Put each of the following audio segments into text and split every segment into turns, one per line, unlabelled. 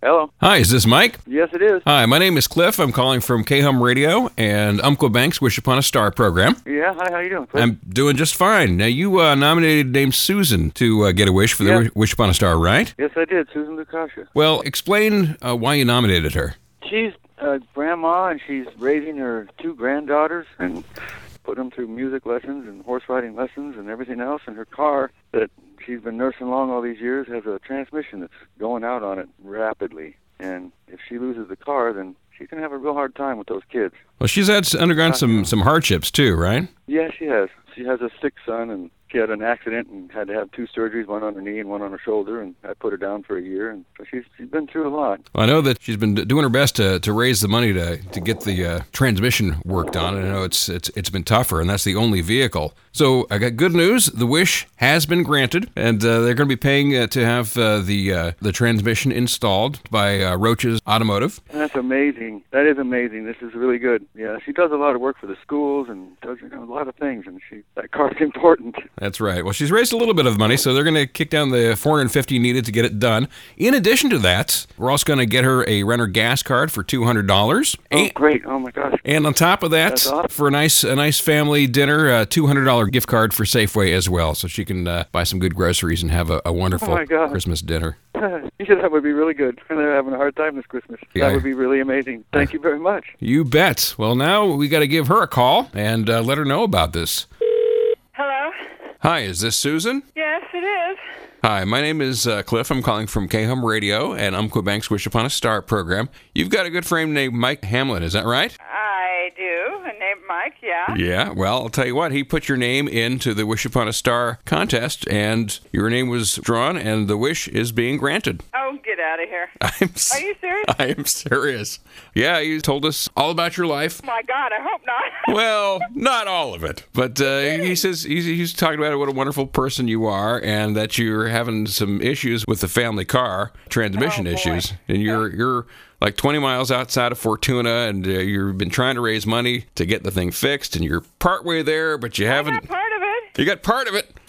Hello.
Hi, is this Mike?
Yes, it is.
Hi, my name is Cliff. I'm calling from K-Hum Radio and Umpqua Bank's Wish Upon a Star program.
Yeah, hi, how you doing, Cliff?
I'm doing just fine. Now, you nominated Dame Susan to get a wish for the Wish Upon a Star, right?
Yes, I did, Susan Lukasha.
Well, explain why you nominated her.
She's a grandma, and she's raising her 2 granddaughters and put them through music lessons and horse riding lessons and everything else. And her car that she's been nursing along all these years has a transmission that's going out on it rapidly. And if she loses the car, then she's going to have a real hard time with those kids.
Well, she's undergone some hardships too, right?
Yeah, she has. She has a sick son, and she had an accident and had to have 2 surgeries, one on her knee and one on her shoulder, and I put her down for a year, and so she's been through a lot.
Well, I know that she's been doing her best to raise the money to get the transmission worked on. I know it's been tougher, and that's the only vehicle. So I got good news. The wish has been granted, and they're going to be paying to have the transmission installed by Roaches Automotive.
That's amazing. That is amazing. This is really good. Yeah, she does a lot of work for the schools and does a lot of things, and that car's important.
That's right. Well, she's raised a little bit of money, so they're going to kick down the $450 needed to get it done. In addition to that, we're also going to get her a Renner gas card for $200.
Oh, great. Oh, my gosh.
And on top of that,
That's awesome.
for a nice family dinner, a $200 gift card for Safeway as well, so she can buy some good groceries and have a wonderful Christmas dinner.
Yeah, that would be really good. They're having a hard time this Christmas.
Yeah.
That would be really amazing. Thank you very much.
You bet. Well, now we got to give her a call and let her know about this.
Hello?
Hi, is this Susan?
Yes, it is.
Hi, my name is Cliff. I'm calling from K-Hum Radio and Umpqua Bank's Wish Upon a Star program. You've got a good friend named Mike Hamlin, is that right?
I do. A name Mike, yeah.
Yeah, well, I'll tell you what, he put your name into the Wish Upon a Star contest, and your name was drawn, and the wish is being granted.
Oh, get out of here. Are you serious?
I am serious. Yeah, you told us all about your life.
Oh, my God, I hope not.
Well, not all of it, but he says he's talking about what a wonderful person you are, and that you're having some issues with the family car, transmission issues, and you're like 20 miles outside of Fortuna, and you've been trying to raise money to get the thing fixed, and you're partway there, but you haven't.
I got part of it.
You got part of it.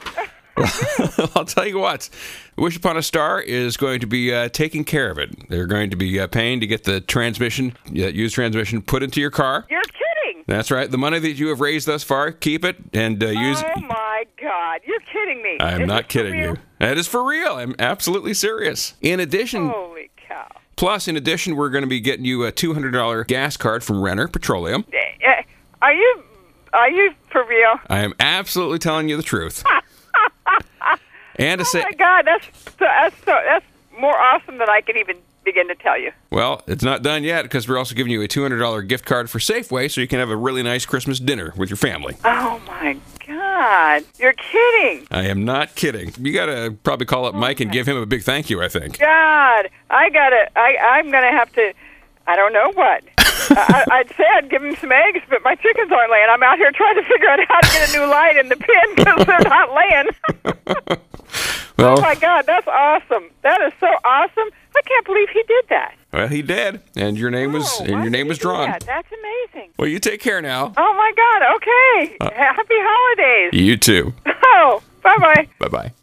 Well, I'll tell you what. Wish Upon a Star is going to be taking care of it. They're going to be paying to get the used transmission put into your car.
You're kidding.
That's right. The money that you have raised thus far, keep it and use it.
Oh, my God. You're kidding me.
I'm not kidding you. That is for real. I'm absolutely serious. In addition...
Holy cow.
Plus, in addition, we're going to be getting you a $200 gas card from Renner Petroleum.
Are you for real?
I am absolutely telling you the truth. And to
Oh, my God. That's more awesome than I can even begin to tell you.
Well, it's not done yet because we're also giving you a $200 gift card for Safeway so you can have a really nice Christmas dinner with your family.
Oh, my God. You're kidding.
I am not kidding. You got to probably call up Mike and give him a big thank you, I think.
God, I'm going to have to, I don't know what. I'd say I'd give him some eggs, but my chickens aren't laying. I'm out here trying to figure out how to get a new light in the pen because they're not laying.
Well,
oh, my God, that's awesome. That is so awesome. I can't believe he did that.
Well, he did, and your name was drawn.
That's amazing.
Well, you take care now.
Oh, my God, okay. Happy holidays.
You too.
Oh, bye-bye.
Bye-bye.